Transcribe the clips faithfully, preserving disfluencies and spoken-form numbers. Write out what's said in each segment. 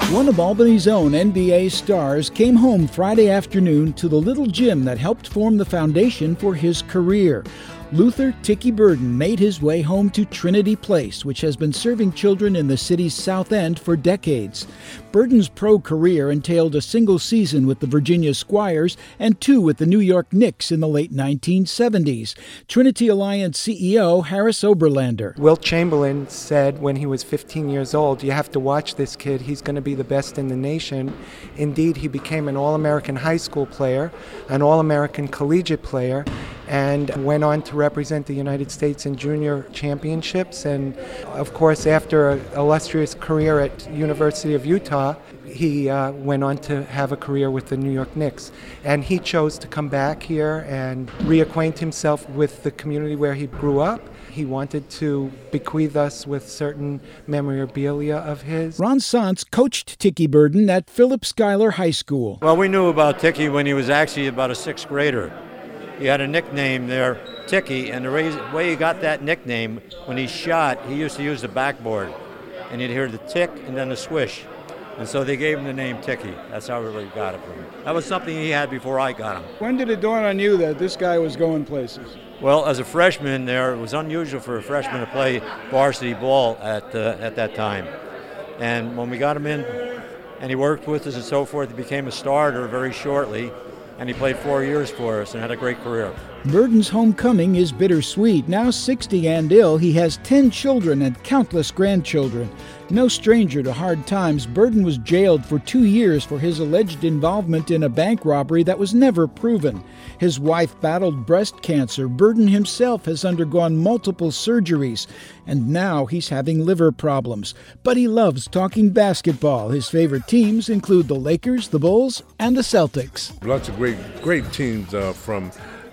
One of Albany's own N B A stars came home Friday afternoon to the little gym that helped form the foundation for his career. Luther Tiki Burden made his way home to Trinity Place, which has been serving children in the city's South End for decades. Burden's pro career entailed a single season with the Virginia Squires and two with the New York Knicks in the late nineteen seventies. Trinity Alliance C E O Harris Oberlander. Wilt Chamberlain said when he was fifteen years old, you have to watch this kid, he's going to be the best in the nation. Indeed, he became an All-American high school player, an All-American collegiate player, and went on to represent the United States in junior championships. And of course, after an illustrious career at University of Utah, he uh, went on to have a career with the New York Knicks. And he chose to come back here and reacquaint himself with the community where he grew up. He wanted to bequeath us with certain memorabilia of his. Ron Santz coached Tiki Burden at Philip Schuyler High School. Well, we knew about Tiki when he was actually about a sixth grader. He had a nickname there, Tiki, and the way he got that nickname, when he shot, he used to use the backboard, and you'd hear the tick and then the swish. And so they gave him the name Tiki. That's how we really got it from him. That was something he had before I got him. When did it dawn on you that this guy was going places? Well, as a freshman there, it was unusual for a freshman to play varsity ball at uh, at that time. And when we got him in, and he worked with us and so forth, he became a starter very shortly. And he played four years for us and had a great career. Burden's homecoming is bittersweet. Now sixty and ill, he has ten children and countless grandchildren. No stranger to hard times, Burden was jailed for two years for his alleged involvement in a bank robbery that was never proven. His wife battled breast cancer. Burden himself has undergone multiple surgeries, and now he's having liver problems. But he loves talking basketball. His favorite teams include the Lakers, the Bulls, and the Celtics. Lots of great, great teams uh, from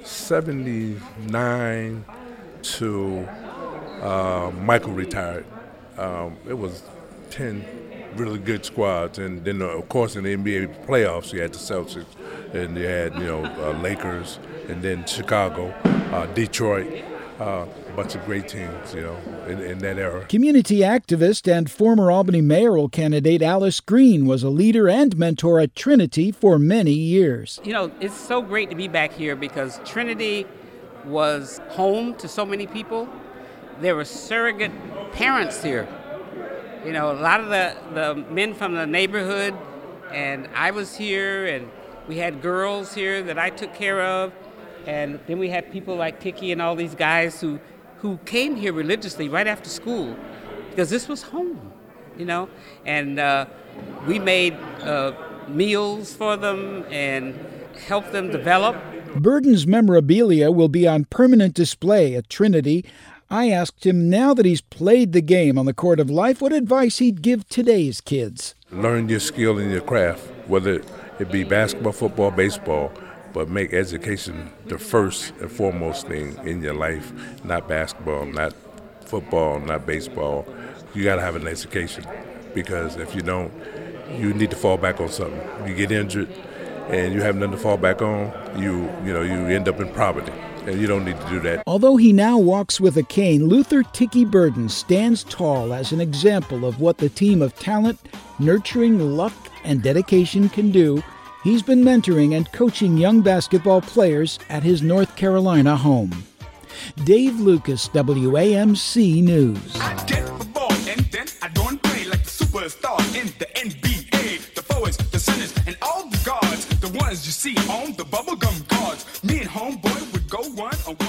seventy-nine to uh, Michael retired. Um, it was ten really good squads, and then uh, of course in the N B A playoffs you had the Celtics, and you had you know uh, Lakers, and then Chicago, uh, Detroit, uh, a bunch of great teams you know in, in that era. Community activist and former Albany mayoral candidate Alice Green was a leader and mentor at Trinity for many years. You know, it's so great to be back here because Trinity was home to so many people. There were surrogate parents here. You know, a lot of the, the men from the neighborhood, and I was here, and we had girls here that I took care of, and then we had people like Tiki and all these guys who, who came here religiously right after school, because this was home, you know, and uh, we made uh, meals for them and helped them develop. Burden's memorabilia will be on permanent display at Trinity. I asked him, now that he's played the game on the court of life, what advice he'd give today's kids. Learn your skill in your craft, whether it be basketball, football, baseball, but make education the first and foremost thing in your life, not basketball, not football, not baseball. You got to have an education, because if you don't, you need to fall back on something. You get injured and you have nothing to fall back on, you you know, you end up in poverty. And you don't need to do that. Although he now walks with a cane, Luther Tiki Burden stands tall as an example of what the team of talent, nurturing, luck, and dedication can do. He's been mentoring and coaching young basketball players at his North Carolina home. Dave Lucas, W A M C News. I get the ball and then I don't play like the superstar in the N B A. The forwards, the centers, and all the guards, the ones you see on the bubblegum cards. Me and homeboy would go one on